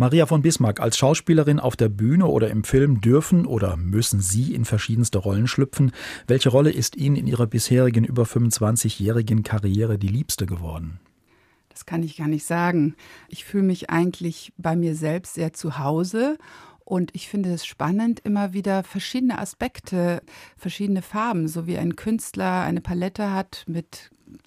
Maria von Bismarck, als Schauspielerin auf der Bühne oder im Film dürfen oder müssen Sie in verschiedenste Rollen schlüpfen. Welche Rolle ist Ihnen in Ihrer bisherigen über 25-jährigen Karriere die liebste geworden? Das kann ich gar nicht sagen. Ich fühle mich eigentlich bei mir selbst sehr zu Hause. Und ich finde es spannend, immer wieder verschiedene Aspekte, verschiedene Farben, so wie ein Künstler eine Palette hat mit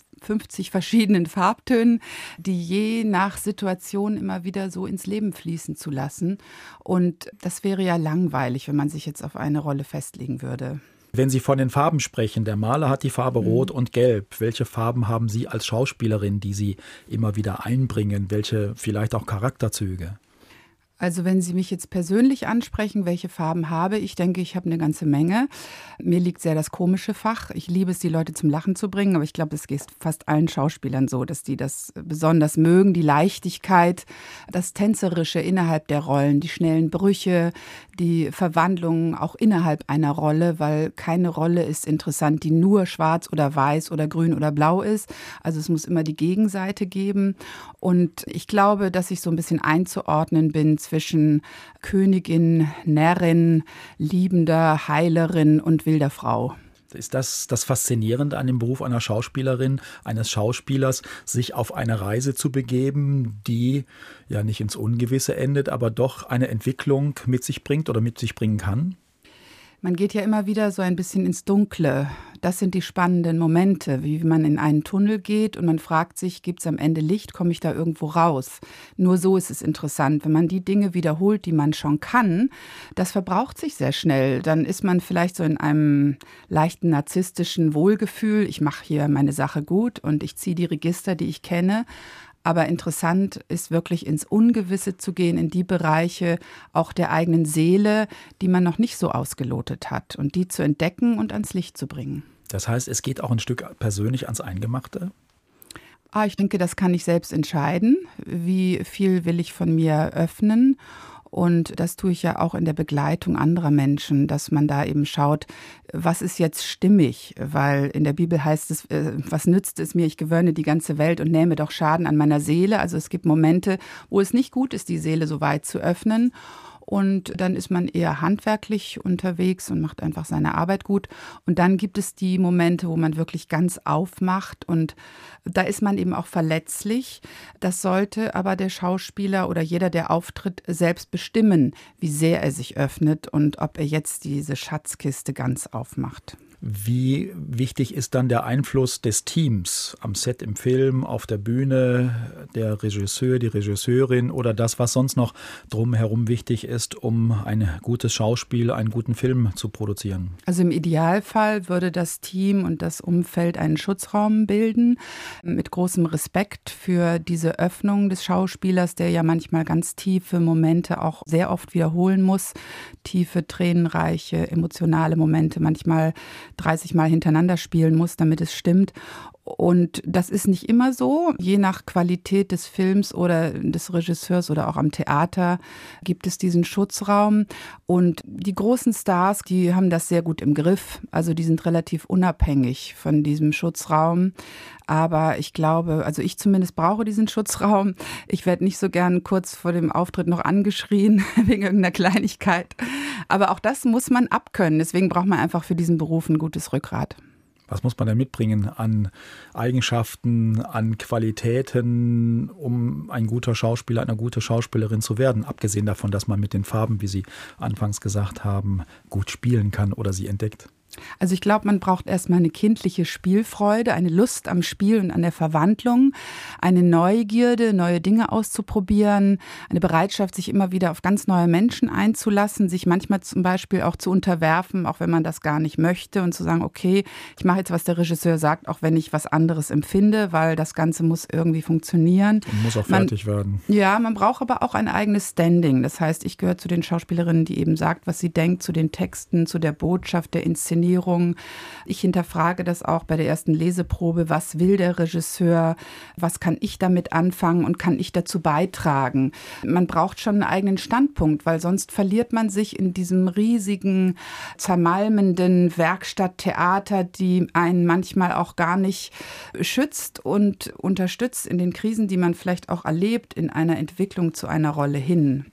50 verschiedenen Farbtönen, die je nach Situation immer wieder so ins Leben fließen zu lassen. Und das wäre ja langweilig, wenn man sich jetzt auf eine Rolle festlegen würde. Wenn Sie von den Farben sprechen, der Maler hat die Farbe Rot und Gelb. Welche Farben haben Sie als Schauspielerin, die Sie immer wieder einbringen? Welche vielleicht auch Charakterzüge? Also wenn Sie mich jetzt persönlich ansprechen, welche Farben habe ich, denke ich, habe eine ganze Menge. Mir liegt sehr das komische Fach. Ich liebe es, die Leute zum Lachen zu bringen, aber ich glaube, es geht fast allen Schauspielern so, dass die das besonders mögen. Die Leichtigkeit, das Tänzerische innerhalb der Rollen, die schnellen Brüche, die Verwandlungen auch innerhalb einer Rolle, weil keine Rolle ist interessant, die nur schwarz oder weiß oder grün oder blau ist. Also es muss immer die Gegenseite geben. Und ich glaube, dass ich so ein bisschen einzuordnen bin zwischen Königin, Närrin, Liebender, Heilerin und wilder Frau. Ist das Faszinierende an dem Beruf einer Schauspielerin, eines Schauspielers, sich auf eine Reise zu begeben, die ja nicht ins Ungewisse endet, aber doch eine Entwicklung mit sich bringt oder mit sich bringen kann? Man geht ja immer wieder so ein bisschen ins Dunkle. Das sind die spannenden Momente, wie man in einen Tunnel geht und man fragt sich, gibt es am Ende Licht, komme ich da irgendwo raus? Nur so ist es interessant. Wenn man die Dinge wiederholt, die man schon kann, das verbraucht sich sehr schnell. Dann ist man vielleicht so in einem leichten narzisstischen Wohlgefühl. Ich mache hier meine Sache gut und ich ziehe die Register, die ich kenne. Aber interessant ist wirklich ins Ungewisse zu gehen, in die Bereiche auch der eigenen Seele, die man noch nicht so ausgelotet hat und die zu entdecken und ans Licht zu bringen. Das heißt, es geht auch ein Stück persönlich ans Eingemachte? Ich denke, das kann ich selbst entscheiden. Wie viel will ich von mir öffnen? Und das tue ich ja auch in der Begleitung anderer Menschen, dass man da eben schaut, was ist jetzt stimmig? Weil in der Bibel heißt es, was nützt es mir, ich gewöhne die ganze Welt und nehme doch Schaden an meiner Seele. Also es gibt Momente, wo es nicht gut ist, die Seele so weit zu öffnen. Und dann ist man eher handwerklich unterwegs und macht einfach seine Arbeit gut. Und dann gibt es die Momente, wo man wirklich ganz aufmacht und da ist man eben auch verletzlich. Das sollte aber der Schauspieler oder jeder, der auftritt, selbst bestimmen, wie sehr er sich öffnet und ob er jetzt diese Schatzkiste ganz aufmacht. Wie wichtig ist dann der Einfluss des Teams am Set, im Film, auf der Bühne, der Regisseur, die Regisseurin oder das, was sonst noch drumherum wichtig ist, um ein gutes Schauspiel, einen guten Film zu produzieren? Also im Idealfall würde das Team und das Umfeld einen Schutzraum bilden, mit großem Respekt für diese Öffnung des Schauspielers, der ja manchmal ganz tiefe Momente auch sehr oft wiederholen muss, tiefe, tränenreiche, emotionale Momente, manchmal 30 Mal hintereinander spielen muss, damit es stimmt. Und das ist nicht immer so. Je nach Qualität des Films oder des Regisseurs oder auch am Theater gibt es diesen Schutzraum. Und die großen Stars, die haben das sehr gut im Griff. Also die sind relativ unabhängig von diesem Schutzraum. Aber ich glaube, also ich zumindest brauche diesen Schutzraum. Ich werde nicht so gern kurz vor dem Auftritt noch angeschrien wegen irgendeiner Kleinigkeit. Aber auch das muss man abkönnen. Deswegen braucht man einfach für diesen Beruf ein gutes Rückgrat. Was muss man denn mitbringen an Eigenschaften, an Qualitäten, um ein guter Schauspieler, eine gute Schauspielerin zu werden? Abgesehen davon, dass man mit den Farben, wie Sie anfangs gesagt haben, gut spielen kann oder sie entdeckt. Also ich glaube, man braucht erstmal eine kindliche Spielfreude, eine Lust am Spiel und an der Verwandlung, eine Neugierde, neue Dinge auszuprobieren, eine Bereitschaft, sich immer wieder auf ganz neue Menschen einzulassen, sich manchmal zum Beispiel auch zu unterwerfen, auch wenn man das gar nicht möchte und zu sagen, okay, ich mache jetzt, was der Regisseur sagt, auch wenn ich was anderes empfinde, weil das Ganze muss irgendwie funktionieren. Und muss auch fertig werden. Ja, man braucht aber auch ein eigenes Standing. Das heißt, ich gehöre zu den Schauspielerinnen, die eben sagt, was sie denkt, zu den Texten, zu der Botschaft, der Inszenierung, Inszenierung. Ich hinterfrage das auch bei der ersten Leseprobe. Was will der Regisseur? Was kann ich damit anfangen und kann ich dazu beitragen? Man braucht schon einen eigenen Standpunkt, weil sonst verliert man sich in diesem riesigen, zermalmenden Werkstatttheater, die einen manchmal auch gar nicht schützt und unterstützt in den Krisen, die man vielleicht auch erlebt, in einer Entwicklung zu einer Rolle hin.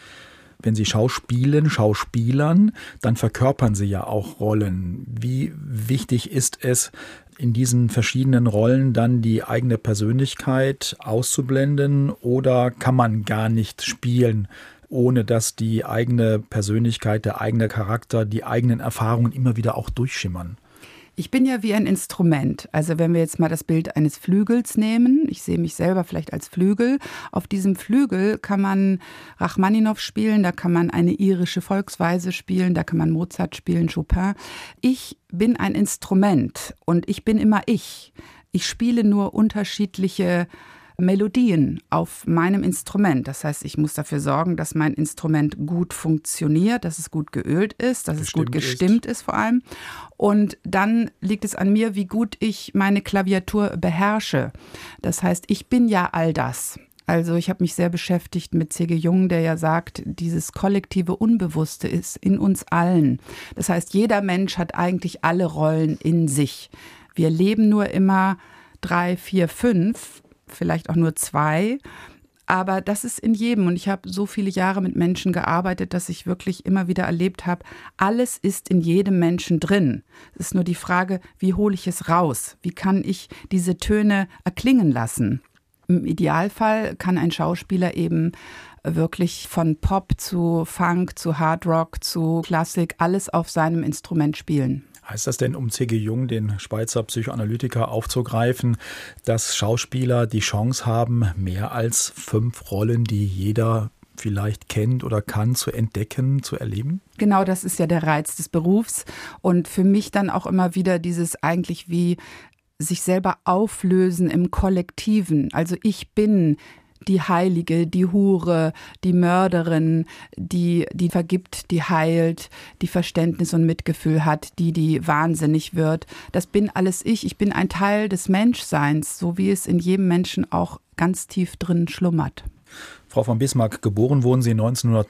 Wenn Sie Schauspielern, dann verkörpern Sie ja auch Rollen. Wie wichtig ist es, in diesen verschiedenen Rollen dann die eigene Persönlichkeit auszublenden, oder kann man gar nicht spielen, ohne dass die eigene Persönlichkeit, der eigene Charakter, die eigenen Erfahrungen immer wieder auch durchschimmern? Ich bin ja wie ein Instrument. Also wenn wir jetzt mal das Bild eines Flügels nehmen, ich sehe mich selber vielleicht als Flügel. Auf diesem Flügel kann man Rachmaninow spielen, da kann man eine irische Volksweise spielen, da kann man Mozart spielen, Chopin. Ich bin ein Instrument und ich bin immer ich. Ich spiele nur unterschiedliche Melodien auf meinem Instrument. Das heißt, ich muss dafür sorgen, dass mein Instrument gut funktioniert, dass es gut geölt ist, dass es gut gestimmt ist vor allem. Und dann liegt es an mir, wie gut ich meine Klaviatur beherrsche. Das heißt, ich bin ja all das. Also ich habe mich sehr beschäftigt mit C.G. Jung, der ja sagt, dieses kollektive Unbewusste ist in uns allen. Das heißt, jeder Mensch hat eigentlich alle Rollen in sich. Wir leben nur immer 3, 4, 5, vielleicht auch nur 2, aber das ist in jedem. Und ich habe so viele Jahre mit Menschen gearbeitet, dass ich wirklich immer wieder erlebt habe, alles ist in jedem Menschen drin. Es ist nur die Frage, wie hole ich es raus? Wie kann ich diese Töne erklingen lassen? Im Idealfall kann ein Schauspieler eben wirklich von Pop zu Funk, zu Hard Rock, zu Klassik, alles auf seinem Instrument spielen. Heißt das denn, um C.G. Jung, den Schweizer Psychoanalytiker, aufzugreifen, dass Schauspieler die Chance haben, mehr als 5 Rollen, die jeder vielleicht kennt oder kann, zu entdecken, zu erleben? Genau, das ist ja der Reiz des Berufs. Und für mich dann auch immer wieder dieses eigentlich wie sich selber auflösen im Kollektiven. Also ich bin die Heilige, die Hure, die Mörderin, die vergibt, die heilt, die Verständnis und Mitgefühl hat, die wahnsinnig wird. Das bin alles ich. Ich bin ein Teil des Menschseins, so wie es in jedem Menschen auch ganz tief drin schlummert. Frau von Bismarck, geboren wurden Sie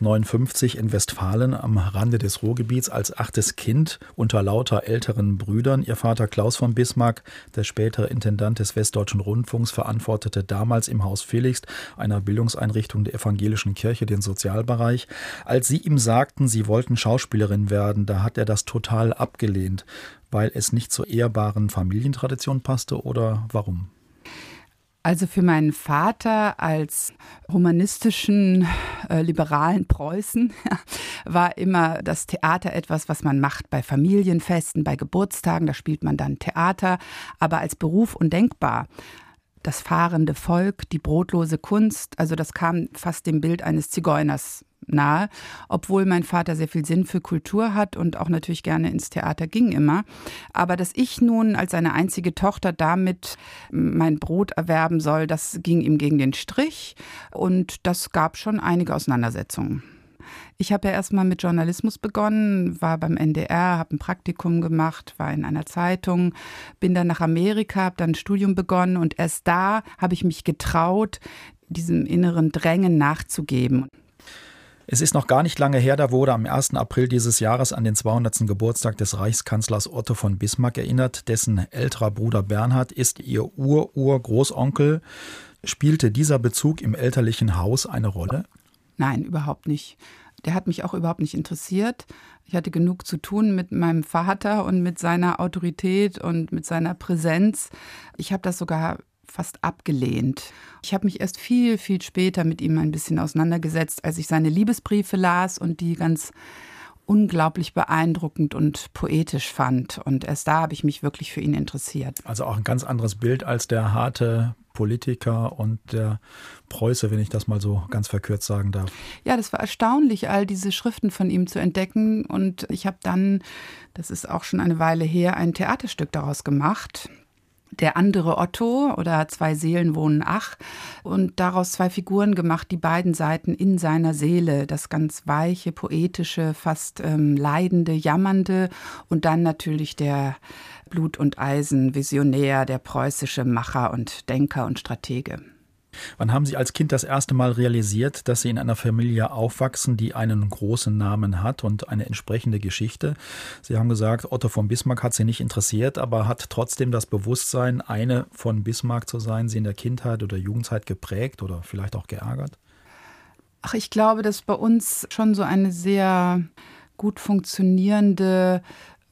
1959 in Westfalen am Rande des Ruhrgebiets als 8. Kind unter lauter älteren Brüdern. Ihr Vater Klaus von Bismarck, der spätere Intendant des Westdeutschen Rundfunks, verantwortete damals im Haus Villichst, einer Bildungseinrichtung der evangelischen Kirche, den Sozialbereich. Als Sie ihm sagten, Sie wollten Schauspielerin werden, da hat er das total abgelehnt, weil es nicht zur ehrbaren Familientradition passte, oder warum? Also für meinen Vater als humanistischen, liberalen Preußen war immer das Theater etwas, was man macht bei Familienfesten, bei Geburtstagen, da spielt man dann Theater, aber als Beruf undenkbar. Das fahrende Volk, die brotlose Kunst, also das kam fast dem Bild eines Zigeuners nahe, obwohl mein Vater sehr viel Sinn für Kultur hat und auch natürlich gerne ins Theater ging immer. Aber dass ich nun als seine einzige Tochter damit mein Brot erwerben soll, das ging ihm gegen den Strich und das gab schon einige Auseinandersetzungen. Ich habe ja erstmal mit Journalismus begonnen, war beim NDR, habe ein Praktikum gemacht, war in einer Zeitung, bin dann nach Amerika, habe dann ein Studium begonnen und erst da habe ich mich getraut, diesem inneren Drängen nachzugeben. Es ist noch gar nicht lange her, da wurde am 1. April dieses Jahres an den 200. Geburtstag des Reichskanzlers Otto von Bismarck erinnert. Dessen älterer Bruder Bernhard ist ihr Ur-Ur-Großonkel. Spielte dieser Bezug im elterlichen Haus eine Rolle? Nein, überhaupt nicht. Der hat mich auch überhaupt nicht interessiert. Ich hatte genug zu tun mit meinem Vater und mit seiner Autorität und mit seiner Präsenz. Ich habe das sogar fast abgelehnt. Ich habe mich erst viel, viel später mit ihm ein bisschen auseinandergesetzt, als ich seine Liebesbriefe las und die ganz unglaublich beeindruckend und poetisch fand. Und erst da habe ich mich wirklich für ihn interessiert. Also auch ein ganz anderes Bild als der harte Politiker und der Preuße, wenn ich das mal so ganz verkürzt sagen darf. Ja, das war erstaunlich, all diese Schriften von ihm zu entdecken. Und ich habe dann, das ist auch schon eine Weile her, ein Theaterstück daraus gemacht. Der andere Otto oder zwei Seelen wohnen ach und daraus zwei Figuren gemacht, die beiden Seiten in seiner Seele, das ganz weiche, poetische, fast leidende, jammernde und dann natürlich der Blut und Eisen, Visionär, der preußische Macher und Denker und Stratege. Wann haben Sie als Kind das erste Mal realisiert, dass Sie in einer Familie aufwachsen, die einen großen Namen hat und eine entsprechende Geschichte? Sie haben gesagt, Otto von Bismarck hat Sie nicht interessiert, aber hat trotzdem das Bewusstsein, eine von Bismarck zu sein, Sie in der Kindheit oder Jugendzeit geprägt oder vielleicht auch geärgert? Ach, ich glaube, dass bei uns schon so eine sehr gut funktionierende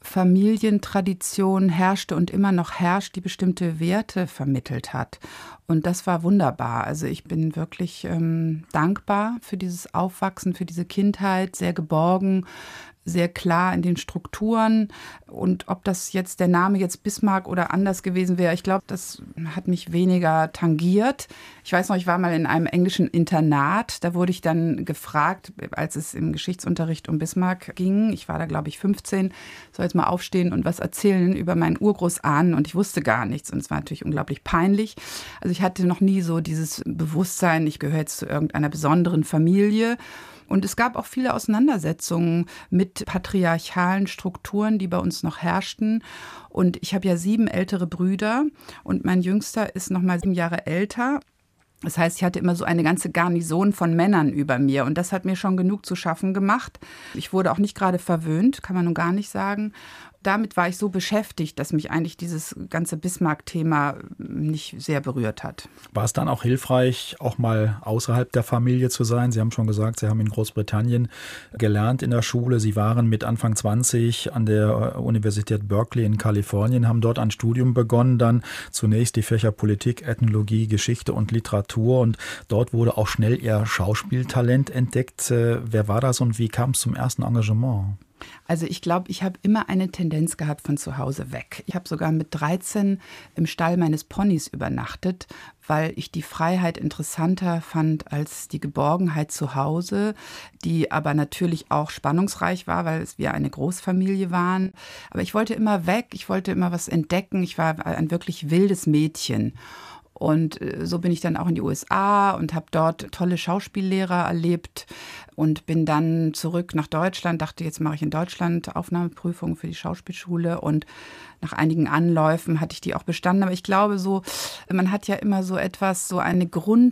Familientradition herrschte und immer noch herrscht, die bestimmte Werte vermittelt hat. Und das war wunderbar. Also ich bin wirklich dankbar für dieses Aufwachsen, für diese Kindheit, sehr geborgen, sehr klar in den Strukturen. Und ob das jetzt der Name jetzt Bismarck oder anders gewesen wäre, ich glaube, das hat mich weniger tangiert. Ich weiß noch, ich war mal in einem englischen Internat. Da wurde ich dann gefragt, als es im Geschichtsunterricht um Bismarck ging. Ich war da, glaube ich, 15. Soll jetzt mal aufstehen und was erzählen über meinen Urgroßahnen. Und ich wusste gar nichts. Und es war natürlich unglaublich peinlich. Also ich hatte noch nie so dieses Bewusstsein, ich gehöre jetzt zu irgendeiner besonderen Familie. Und es gab auch viele Auseinandersetzungen mit patriarchalen Strukturen, die bei uns noch herrschten. Und ich habe ja 7 ältere Brüder und mein Jüngster ist noch mal 7 Jahre älter. Das heißt, ich hatte immer so eine ganze Garnison von Männern über mir und das hat mir schon genug zu schaffen gemacht. Ich wurde auch nicht gerade verwöhnt, kann man nun gar nicht sagen. Damit war ich so beschäftigt, dass mich eigentlich dieses ganze Bismarck-Thema nicht sehr berührt hat. War es dann auch hilfreich, auch mal außerhalb der Familie zu sein? Sie haben schon gesagt, Sie haben in Großbritannien gelernt in der Schule. Sie waren mit Anfang 20 an der Universität Berkeley in Kalifornien, haben dort ein Studium begonnen, dann zunächst die Fächer Politik, Ethnologie, Geschichte und Literatur. Und dort wurde auch schnell Ihr Schauspieltalent entdeckt. Wer war das und wie kam es zum ersten Engagement? Also ich glaube, ich habe immer eine Tendenz gehabt von zu Hause weg. Ich habe sogar mit 13 im Stall meines Ponys übernachtet, weil ich die Freiheit interessanter fand als die Geborgenheit zu Hause, die aber natürlich auch spannungsreich war, weil wir eine Großfamilie waren. Aber ich wollte immer weg, ich wollte immer was entdecken. Ich war ein wirklich wildes Mädchen. Und so bin ich dann auch in die USA und habe dort tolle Schauspiellehrer erlebt und bin dann zurück nach Deutschland, dachte, jetzt mache ich in Deutschland Aufnahmeprüfung für die Schauspielschule und nach einigen Anläufen hatte ich die auch bestanden. Aber ich glaube so, man hat ja immer so etwas, so eine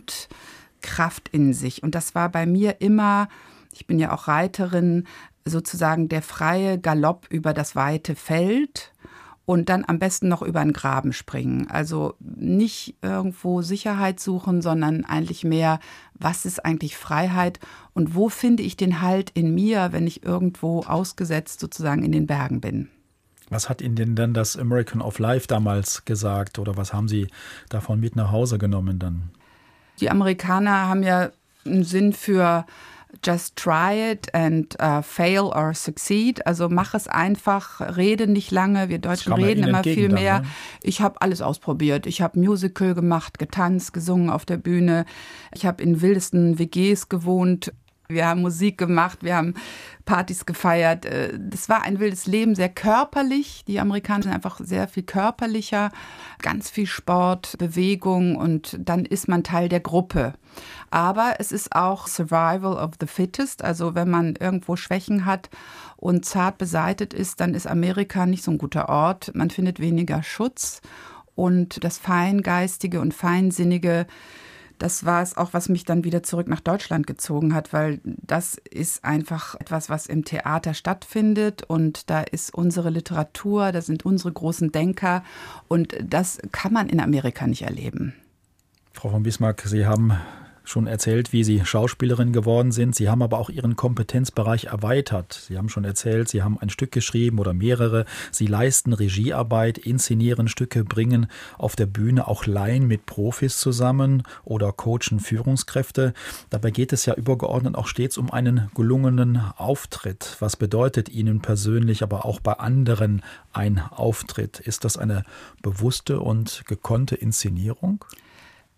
Grundkraft in sich und das war bei mir immer, ich bin ja auch Reiterin, sozusagen der freie Galopp über das weite Feld. Und dann am besten noch über einen Graben springen. Also nicht irgendwo Sicherheit suchen, sondern eigentlich mehr, was ist eigentlich Freiheit und wo finde ich den Halt in mir, wenn ich irgendwo ausgesetzt sozusagen in den Bergen bin. Was hat Ihnen denn dann das American of Life damals gesagt oder was haben Sie davon mit nach Hause genommen dann? Die Amerikaner haben ja einen Sinn für just try it and fail or succeed. Also mach es einfach, rede nicht lange. Wir Deutschen reden immer viel mehr. Dann, ne? Ich habe alles ausprobiert. Ich habe Musical gemacht, getanzt, gesungen auf der Bühne. Ich habe in wildesten WGs gewohnt. Wir haben Musik gemacht, wir haben Partys gefeiert. Das war ein wildes Leben, sehr körperlich. Die Amerikaner sind einfach sehr viel körperlicher. Ganz viel Sport, Bewegung und dann ist man Teil der Gruppe. Aber es ist auch Survival of the Fittest. Also wenn man irgendwo Schwächen hat und zart beseitet ist, dann ist Amerika nicht so ein guter Ort. Man findet weniger Schutz und das Feingeistige und Feinsinnige, das war es auch, was mich dann wieder zurück nach Deutschland gezogen hat, weil das ist einfach etwas, was im Theater stattfindet und da ist unsere Literatur, da sind unsere großen Denker und das kann man in Amerika nicht erleben. Frau von Bismarck, Sie haben schon erzählt, wie Sie Schauspielerin geworden sind. Sie haben aber auch Ihren Kompetenzbereich erweitert. Sie haben schon erzählt, Sie haben ein Stück geschrieben oder mehrere. Sie leisten Regiearbeit, inszenieren Stücke, bringen auf der Bühne auch Laien mit Profis zusammen oder coachen Führungskräfte. Dabei geht es ja übergeordnet auch stets um einen gelungenen Auftritt. Was bedeutet Ihnen persönlich, aber auch bei anderen ein Auftritt? Ist das eine bewusste und gekonnte Inszenierung?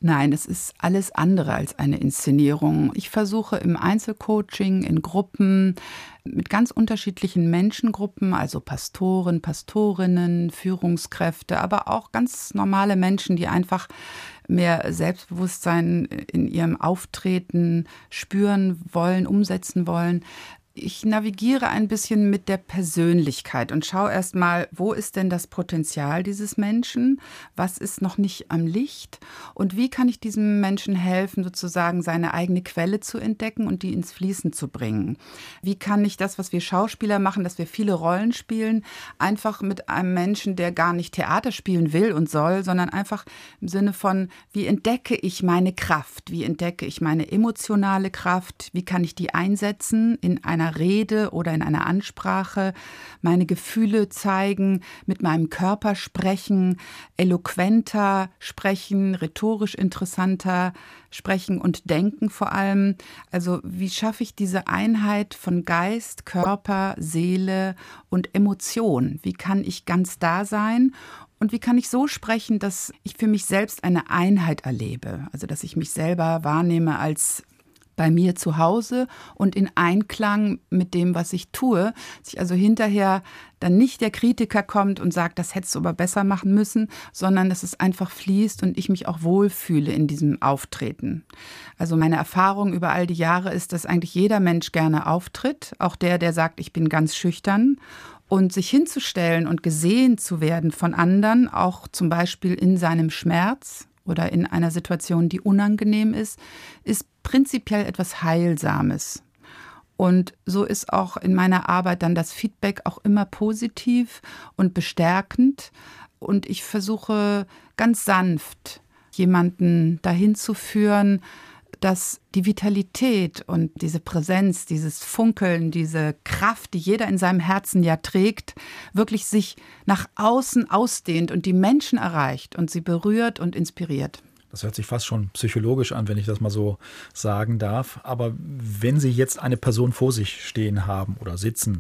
Nein, es ist alles andere als eine Inszenierung. Ich versuche im Einzelcoaching, in Gruppen, mit ganz unterschiedlichen Menschengruppen, also Pastoren, Pastorinnen, Führungskräfte, aber auch ganz normale Menschen, die einfach mehr Selbstbewusstsein in ihrem Auftreten spüren wollen, umsetzen wollen. Ich navigiere ein bisschen mit der Persönlichkeit und schaue erst mal, wo ist denn das Potenzial dieses Menschen? Was ist noch nicht am Licht? Und wie kann ich diesem Menschen helfen, sozusagen seine eigene Quelle zu entdecken und die ins Fließen zu bringen? Wie kann ich das, was wir Schauspieler machen, dass wir viele Rollen spielen, einfach mit einem Menschen, der gar nicht Theater spielen will und soll, sondern einfach im Sinne von, wie entdecke ich meine Kraft? Wie entdecke ich meine emotionale Kraft? Wie kann ich die einsetzen in einer Rede oder in einer Ansprache, meine Gefühle zeigen, mit meinem Körper sprechen, eloquenter sprechen, rhetorisch interessanter sprechen und denken vor allem. Also wie schaffe ich diese Einheit von Geist, Körper, Seele und Emotion? Wie kann ich ganz da sein? Und wie kann ich so sprechen, dass ich für mich selbst eine Einheit erlebe? Also dass ich mich selber wahrnehme als bei mir zu Hause und in Einklang mit dem, was ich tue, dass ich also hinterher dann nicht der Kritiker kommt und sagt, das hättest du aber besser machen müssen, sondern dass es einfach fließt und ich mich auch wohlfühle in diesem Auftreten. Also meine Erfahrung über all die Jahre ist, dass eigentlich jeder Mensch gerne auftritt, auch der sagt, ich bin ganz schüchtern. Und sich hinzustellen und gesehen zu werden von anderen, auch zum Beispiel in seinem Schmerz oder in einer Situation, die unangenehm ist prinzipiell etwas Heilsames. Und so ist auch in meiner Arbeit dann das Feedback auch immer positiv und bestärkend. Und ich versuche ganz sanft, jemanden dahin zu führen, dass die Vitalität und diese Präsenz, dieses Funkeln, diese Kraft, die jeder in seinem Herzen ja trägt, wirklich sich nach außen ausdehnt und die Menschen erreicht und sie berührt und inspiriert. Das hört sich fast schon psychologisch an, wenn ich das mal so sagen darf. Aber wenn Sie jetzt eine Person vor sich stehen haben oder sitzen,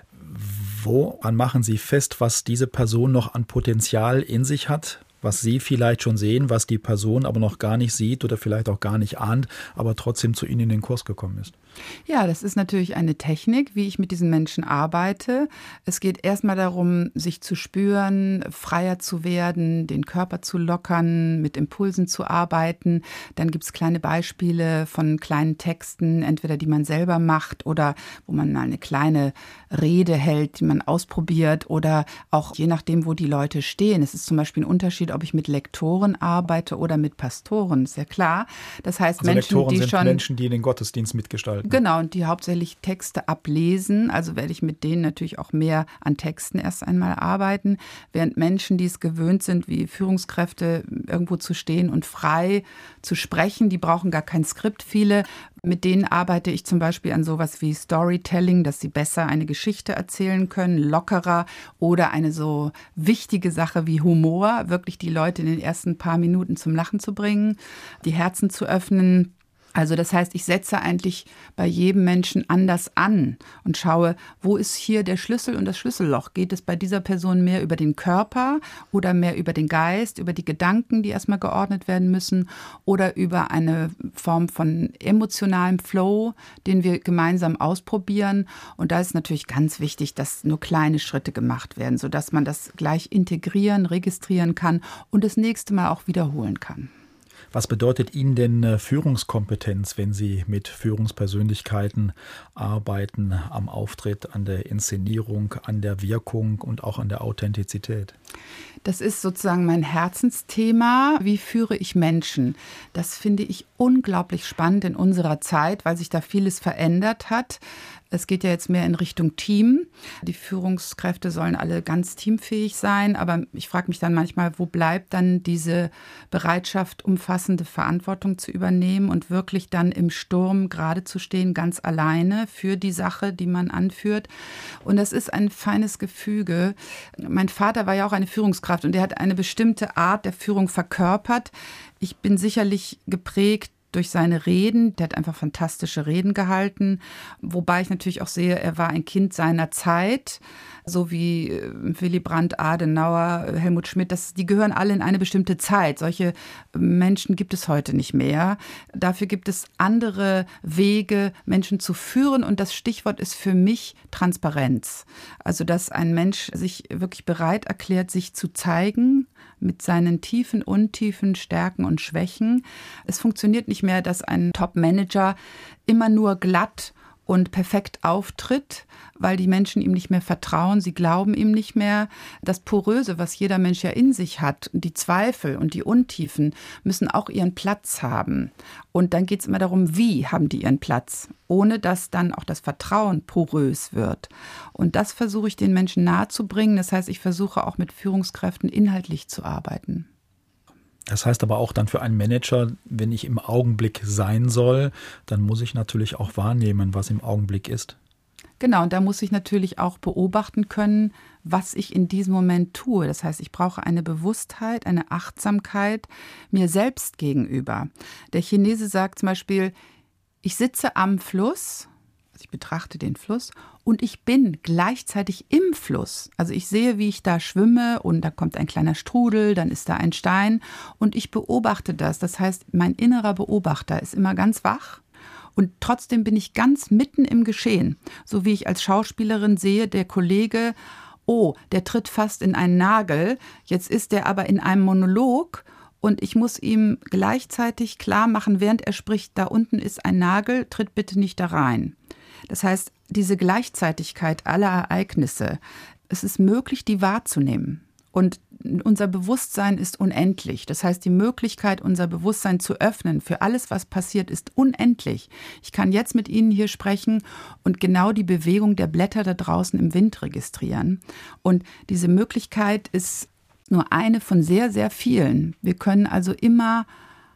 woran machen Sie fest, was diese Person noch an Potenzial in sich hat? Was Sie vielleicht schon sehen, was die Person aber noch gar nicht sieht oder vielleicht auch gar nicht ahnt, aber trotzdem zu Ihnen in den Kurs gekommen ist? Ja, das ist natürlich eine Technik, wie ich mit diesen Menschen arbeite. Es geht erstmal darum, sich zu spüren, freier zu werden, den Körper zu lockern, mit Impulsen zu arbeiten. Dann gibt es kleine Beispiele von kleinen Texten, entweder die man selber macht oder wo man mal eine kleine Rede hält, die man ausprobiert oder auch je nachdem, wo die Leute stehen. Es ist zum Beispiel ein Unterschied, ob ich mit Lektoren arbeite oder mit Pastoren, ist ja klar. Das heißt, also Menschen, Lektoren die sind schon Menschen, die den Gottesdienst mitgestalten. Genau, und die hauptsächlich Texte ablesen. Also werde ich mit denen natürlich auch mehr an Texten erst einmal arbeiten. Während Menschen, die es gewöhnt sind, wie Führungskräfte, irgendwo zu stehen und frei zu sprechen, die brauchen gar kein Skript, viele. Mit denen arbeite ich zum Beispiel an sowas wie Storytelling, dass sie besser eine Geschichte erzählen können, lockerer oder eine so wichtige Sache wie Humor, wirklich die Leute in den ersten paar Minuten zum Lachen zu bringen, die Herzen zu öffnen. Also das heißt, ich setze eigentlich bei jedem Menschen anders an und schaue, wo ist hier der Schlüssel und das Schlüsselloch? Geht es bei dieser Person mehr über den Körper oder mehr über den Geist, über die Gedanken, die erstmal geordnet werden müssen oder über eine Form von emotionalem Flow, den wir gemeinsam ausprobieren? Und da ist natürlich ganz wichtig, dass nur kleine Schritte gemacht werden, sodass man das gleich integrieren, registrieren kann und das nächste Mal auch wiederholen kann. Was bedeutet Ihnen denn Führungskompetenz, wenn Sie mit Führungspersönlichkeiten arbeiten, am Auftritt, an der Inszenierung, an der Wirkung und auch an der Authentizität? Das ist sozusagen mein Herzensthema. Wie führe ich Menschen? Das finde ich unglaublich spannend in unserer Zeit, weil sich da vieles verändert hat. Es geht ja jetzt mehr in Richtung Team. Die Führungskräfte sollen alle ganz teamfähig sein. Aber ich frage mich dann manchmal, wo bleibt dann diese Bereitschaft, umfassende Verantwortung zu übernehmen und wirklich dann im Sturm gerade zu stehen, ganz alleine für die Sache, die man anführt. Und das ist ein feines Gefüge. Mein Vater war ja auch eine Führungskraft und der hat eine bestimmte Art der Führung verkörpert. Ich bin sicherlich geprägt durch seine Reden. Der hat einfach fantastische Reden gehalten. Wobei ich natürlich auch sehe, er war ein Kind seiner Zeit. so wie Willy Brandt, Adenauer, Helmut Schmidt, die gehören alle in eine bestimmte Zeit. Solche Menschen gibt es heute nicht mehr. Dafür gibt es andere Wege, Menschen zu führen. Und das Stichwort ist für mich Transparenz. Also, dass ein Mensch sich wirklich bereit erklärt, sich zu zeigen mit seinen Tiefen, Untiefen, Stärken und Schwächen. Es funktioniert nicht mehr, dass ein Top-Manager immer nur glatt und perfekt auftritt, weil die Menschen ihm nicht mehr vertrauen, sie glauben ihm nicht mehr. Das Poröse, was jeder Mensch ja in sich hat, die Zweifel und die Untiefen müssen auch ihren Platz haben. Und dann geht es immer darum, wie haben die ihren Platz, ohne dass dann auch das Vertrauen porös wird. Und das versuche ich den Menschen nahezubringen. Das heißt, ich versuche auch mit Führungskräften inhaltlich zu arbeiten. Das heißt aber auch dann für einen Manager, wenn ich im Augenblick sein soll, dann muss ich natürlich auch wahrnehmen, was im Augenblick ist. Genau, und da muss ich natürlich auch beobachten können, was ich in diesem Moment tue. Das heißt, ich brauche eine Bewusstheit, eine Achtsamkeit mir selbst gegenüber. Der Chinese sagt zum Beispiel, ich sitze am Fluss, also ich betrachte den Fluss und ich bin gleichzeitig im Fluss. Also ich sehe, wie ich da schwimme und da kommt ein kleiner Strudel, dann ist da ein Stein und ich beobachte das. Das heißt, mein innerer Beobachter ist immer ganz wach und trotzdem bin ich ganz mitten im Geschehen. So wie ich als Schauspielerin sehe, der Kollege, oh, der tritt fast in einen Nagel, jetzt ist der aber in einem Monolog. Und ich muss ihm gleichzeitig klar machen, während er spricht, da unten ist ein Nagel, tritt bitte nicht da rein. Das heißt, diese Gleichzeitigkeit aller Ereignisse, es ist möglich, die wahrzunehmen. Und unser Bewusstsein ist unendlich. Das heißt, die Möglichkeit, unser Bewusstsein zu öffnen für alles, was passiert, ist unendlich. Ich kann jetzt mit Ihnen hier sprechen und genau die Bewegung der Blätter da draußen im Wind registrieren. Und diese Möglichkeit ist nur eine von sehr, sehr vielen. Wir können also immer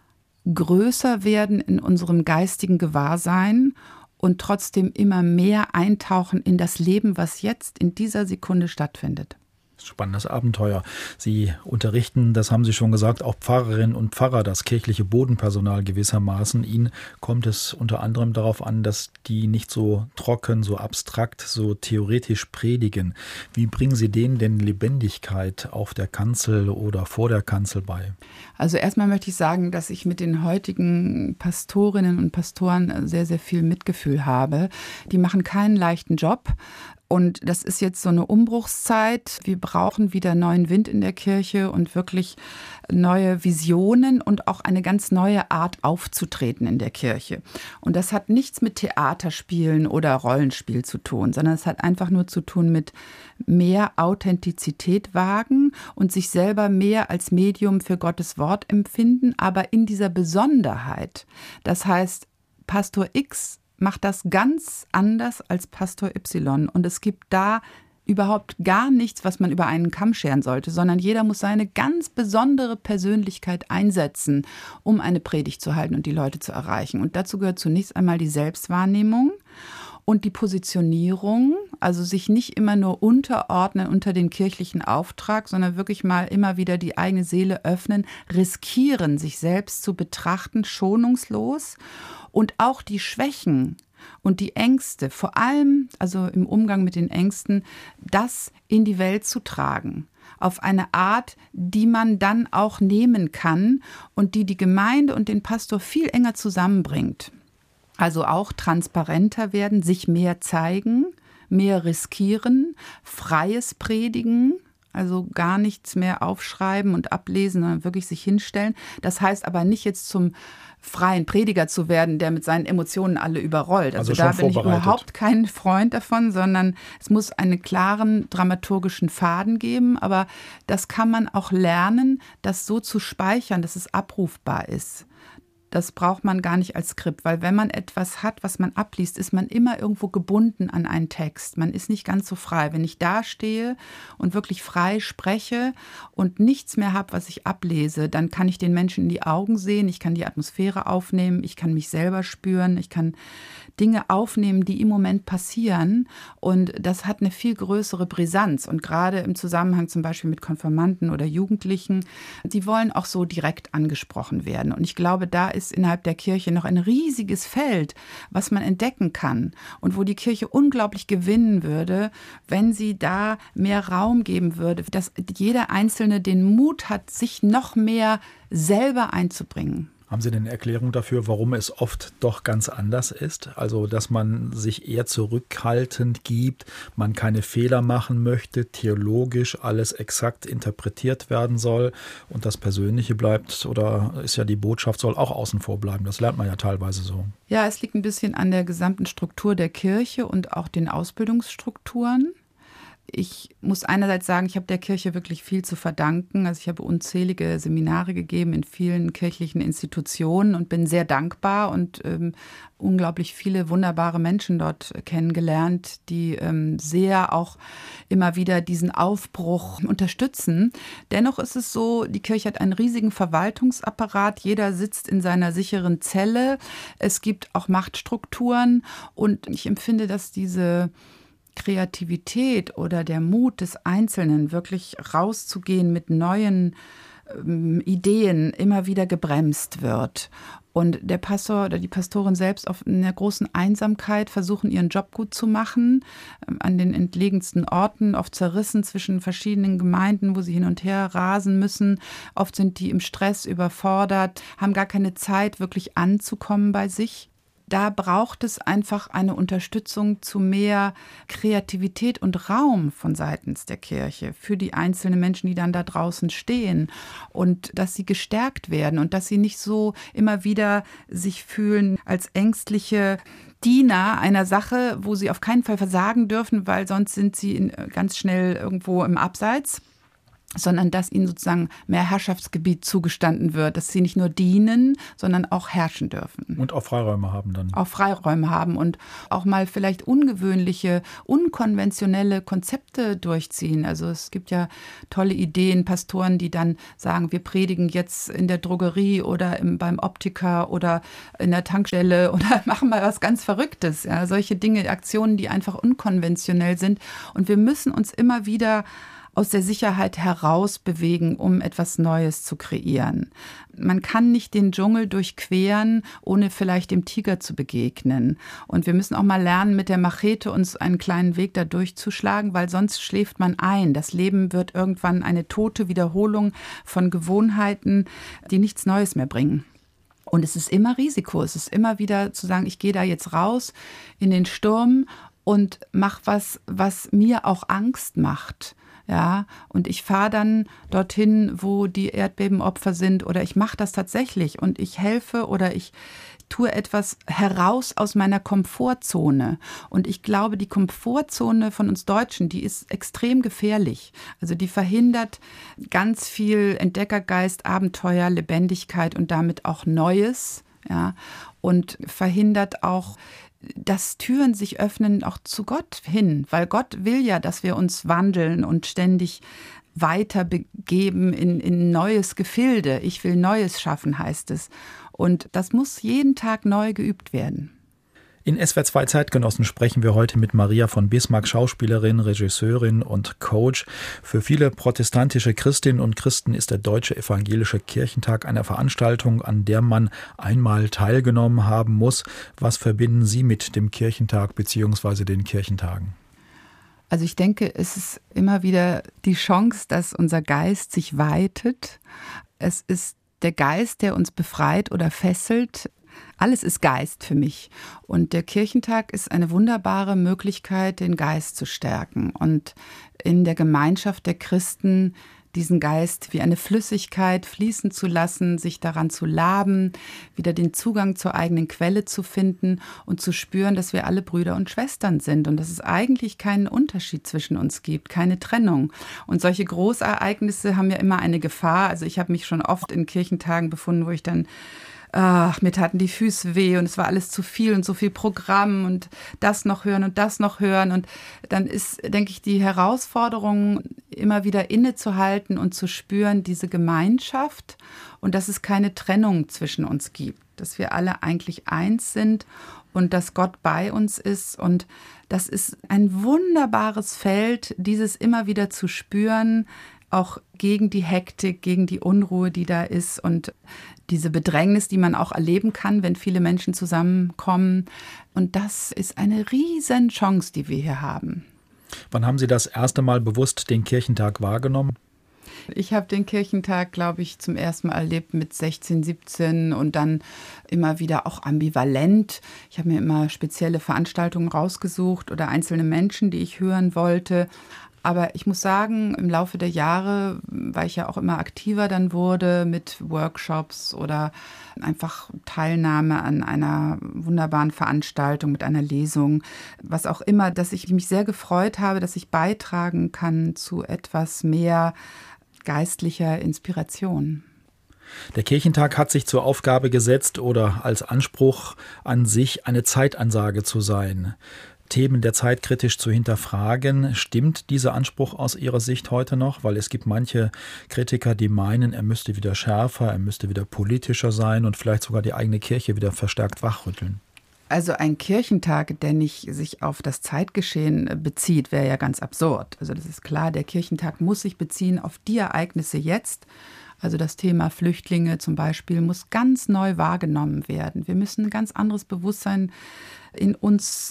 größer werden in unserem geistigen Gewahrsein und trotzdem immer mehr eintauchen in das Leben, was jetzt in dieser Sekunde stattfindet. Spannendes Abenteuer. Sie unterrichten, das haben Sie schon gesagt, auch Pfarrerinnen und Pfarrer, das kirchliche Bodenpersonal gewissermaßen. Ihnen kommt es unter anderem darauf an, dass die nicht so trocken, so abstrakt, so theoretisch predigen. Wie bringen Sie denen denn Lebendigkeit auf der Kanzel oder vor der Kanzel bei? Also erstmal möchte ich sagen, dass ich mit den heutigen Pastorinnen und Pastoren sehr, sehr viel Mitgefühl habe. Die machen keinen leichten Job. Und das ist jetzt so eine Umbruchszeit. Wir brauchen wieder neuen Wind in der Kirche und wirklich neue Visionen und auch eine ganz neue Art aufzutreten in der Kirche. Und das hat nichts mit Theaterspielen oder Rollenspiel zu tun, sondern es hat einfach nur zu tun mit mehr Authentizität wagen und sich selber mehr als Medium für Gottes Wort empfinden, aber in dieser Besonderheit. Das heißt, Pastor X macht das ganz anders als Pastor Y. Und es gibt da überhaupt gar nichts, was man über einen Kamm scheren sollte, sondern jeder muss seine ganz besondere Persönlichkeit einsetzen, um eine Predigt zu halten und die Leute zu erreichen. Und dazu gehört zunächst einmal die Selbstwahrnehmung und die Positionierung, also sich nicht immer nur unterordnen unter den kirchlichen Auftrag, sondern wirklich mal immer wieder die eigene Seele öffnen, riskieren, sich selbst zu betrachten, schonungslos. Und auch die Schwächen und die Ängste, vor allem also im Umgang mit den Ängsten, das in die Welt zu tragen. Auf eine Art, die man dann auch nehmen kann und die die Gemeinde und den Pastor viel enger zusammenbringt. Also auch transparenter werden, sich mehr zeigen, mehr riskieren, freies Predigen. Also gar nichts mehr aufschreiben und ablesen, sondern wirklich sich hinstellen. Das heißt aber nicht jetzt zum freien Prediger zu werden, der mit seinen Emotionen alle überrollt. Also da bin ich überhaupt kein Freund davon, sondern es muss einen klaren dramaturgischen Faden geben. Aber das kann man auch lernen, das so zu speichern, dass es abrufbar ist. Das braucht man gar nicht als Skript, weil wenn man etwas hat, was man abliest, ist man immer irgendwo gebunden an einen Text. Man ist nicht ganz so frei. Wenn ich da stehe und wirklich frei spreche und nichts mehr habe, was ich ablese, dann kann ich den Menschen in die Augen sehen, ich kann die Atmosphäre aufnehmen, ich kann mich selber spüren, ich kann Dinge aufnehmen, die im Moment passieren. Und das hat eine viel größere Brisanz. Und gerade im Zusammenhang zum Beispiel mit Konfirmanden oder Jugendlichen, die wollen auch so direkt angesprochen werden. Und ich glaube, da ist innerhalb der Kirche noch ein riesiges Feld, was man entdecken kann und wo die Kirche unglaublich gewinnen würde, wenn sie da mehr Raum geben würde, dass jeder Einzelne den Mut hat, sich noch mehr selber einzubringen. Haben Sie denn eine Erklärung dafür, warum es oft doch ganz anders ist? Also, dass man sich eher zurückhaltend gibt, man keine Fehler machen möchte, theologisch alles exakt interpretiert werden soll und das Persönliche bleibt, oder ist ja die Botschaft, soll auch außen vor bleiben. Das lernt man ja teilweise so. Ja, es liegt ein bisschen an der gesamten Struktur der Kirche und auch den Ausbildungsstrukturen. Ich muss einerseits sagen, ich habe der Kirche wirklich viel zu verdanken. Also ich habe unzählige Seminare gegeben in vielen kirchlichen Institutionen und bin sehr dankbar und unglaublich viele wunderbare Menschen dort kennengelernt, die sehr auch immer wieder diesen Aufbruch unterstützen. Dennoch ist es so, die Kirche hat einen riesigen Verwaltungsapparat. Jeder sitzt in seiner sicheren Zelle. Es gibt auch Machtstrukturen und ich empfinde, dass diese Kreativität oder der Mut des Einzelnen, wirklich rauszugehen mit neuen Ideen, immer wieder gebremst wird. Und der Pastor oder die Pastorin selbst auf einer großen Einsamkeit versuchen, ihren Job gut zu machen, an den entlegensten Orten, oft zerrissen zwischen verschiedenen Gemeinden, wo sie hin und her rasen müssen. Oft sind die im Stress überfordert, haben gar keine Zeit, wirklich anzukommen bei sich. Da braucht es einfach eine Unterstützung zu mehr Kreativität und Raum von seitens der Kirche für die einzelnen Menschen, die dann da draußen stehen, und dass sie gestärkt werden und dass sie nicht so immer wieder sich fühlen als ängstliche Diener einer Sache, wo sie auf keinen Fall versagen dürfen, weil sonst sind sie ganz schnell irgendwo im Abseits, sondern dass ihnen sozusagen mehr Herrschaftsgebiet zugestanden wird, dass sie nicht nur dienen, sondern auch herrschen dürfen. Und auch Freiräume haben dann. Auch Freiräume haben und auch mal vielleicht ungewöhnliche, unkonventionelle Konzepte durchziehen. Also es gibt ja tolle Ideen, Pastoren, die dann sagen, wir predigen jetzt in der Drogerie oder beim Optiker oder in der Tankstelle oder machen mal was ganz Verrücktes. Ja, solche Dinge, Aktionen, die einfach unkonventionell sind. Und wir müssen uns immer wieder aus der Sicherheit heraus bewegen, um etwas Neues zu kreieren. Man kann nicht den Dschungel durchqueren, ohne vielleicht dem Tiger zu begegnen. Und wir müssen auch mal lernen, mit der Machete uns einen kleinen Weg da durchzuschlagen, weil sonst schläft man ein. Das Leben wird irgendwann eine tote Wiederholung von Gewohnheiten, die nichts Neues mehr bringen. Und es ist immer Risiko. Es ist immer wieder zu sagen, ich gehe da jetzt raus in den Sturm und mache was, was mir auch Angst macht. Ja, und ich fahre dann dorthin, wo die Erdbebenopfer sind, oder ich mache das tatsächlich und ich helfe oder ich tue etwas heraus aus meiner Komfortzone. Und ich glaube, die Komfortzone von uns Deutschen, die ist extrem gefährlich. Also die verhindert ganz viel Entdeckergeist, Abenteuer, Lebendigkeit und damit auch Neues. Ja, und verhindert auch, dass Türen sich öffnen auch zu Gott hin, weil Gott will ja, dass wir uns wandeln und ständig weiter begeben in neues Gefilde. Ich will Neues schaffen, heißt es. Und das muss jeden Tag neu geübt werden. In SWR 2 Zeitgenossen sprechen wir heute mit Maria von Bismarck, Schauspielerin, Regisseurin und Coach. Für viele protestantische Christinnen und Christen ist der Deutsche Evangelische Kirchentag eine Veranstaltung, an der man einmal teilgenommen haben muss. Was verbinden Sie mit dem Kirchentag bzw. den Kirchentagen? Also ich denke, es ist immer wieder die Chance, dass unser Geist sich weitet. Es ist der Geist, der uns befreit oder fesselt. Alles ist Geist für mich. Und der Kirchentag ist eine wunderbare Möglichkeit, den Geist zu stärken und in der Gemeinschaft der Christen diesen Geist wie eine Flüssigkeit fließen zu lassen, sich daran zu laben, wieder den Zugang zur eigenen Quelle zu finden und zu spüren, dass wir alle Brüder und Schwestern sind und dass es eigentlich keinen Unterschied zwischen uns gibt, keine Trennung. Und solche Großereignisse haben ja immer eine Gefahr. Also ich habe mich schon oft in Kirchentagen befunden, wo ich dann mir taten die Füße weh und es war alles zu viel und so viel Programm und das noch hören und das noch hören. Und dann ist, denke ich, die Herausforderung, immer wieder innezuhalten und zu spüren, diese Gemeinschaft und dass es keine Trennung zwischen uns gibt, dass wir alle eigentlich eins sind und dass Gott bei uns ist. Und das ist ein wunderbares Feld, dieses immer wieder zu spüren, auch gegen die Hektik, gegen die Unruhe, die da ist und diese Bedrängnis, die man auch erleben kann, wenn viele Menschen zusammenkommen. Und das ist eine riesen Chance, die wir hier haben. Wann haben Sie das erste Mal bewusst den Kirchentag wahrgenommen? Ich habe den Kirchentag, glaube ich, zum ersten Mal erlebt mit 16, 17 und dann immer wieder auch ambivalent. Ich habe mir immer spezielle Veranstaltungen rausgesucht oder einzelne Menschen, die ich hören wollte. Aber ich muss sagen, im Laufe der Jahre, weil ich ja auch immer aktiver dann wurde mit Workshops oder einfach Teilnahme an einer wunderbaren Veranstaltung, mit einer Lesung, was auch immer, dass ich mich sehr gefreut habe, dass ich beitragen kann zu etwas mehr geistlicher Inspiration. Der Kirchentag hat sich zur Aufgabe gesetzt oder als Anspruch an sich, eine Zeitansage zu sein. Themen der Zeit kritisch zu hinterfragen. Stimmt dieser Anspruch aus Ihrer Sicht heute noch? Weil es gibt manche Kritiker, die meinen, er müsste wieder schärfer, er müsste wieder politischer sein und vielleicht sogar die eigene Kirche wieder verstärkt wachrütteln. Also ein Kirchentag, der nicht sich auf das Zeitgeschehen bezieht, wäre ja ganz absurd. Also das ist klar, der Kirchentag muss sich beziehen auf die Ereignisse jetzt. Also das Thema Flüchtlinge zum Beispiel muss ganz neu wahrgenommen werden. Wir müssen ein ganz anderes Bewusstsein in uns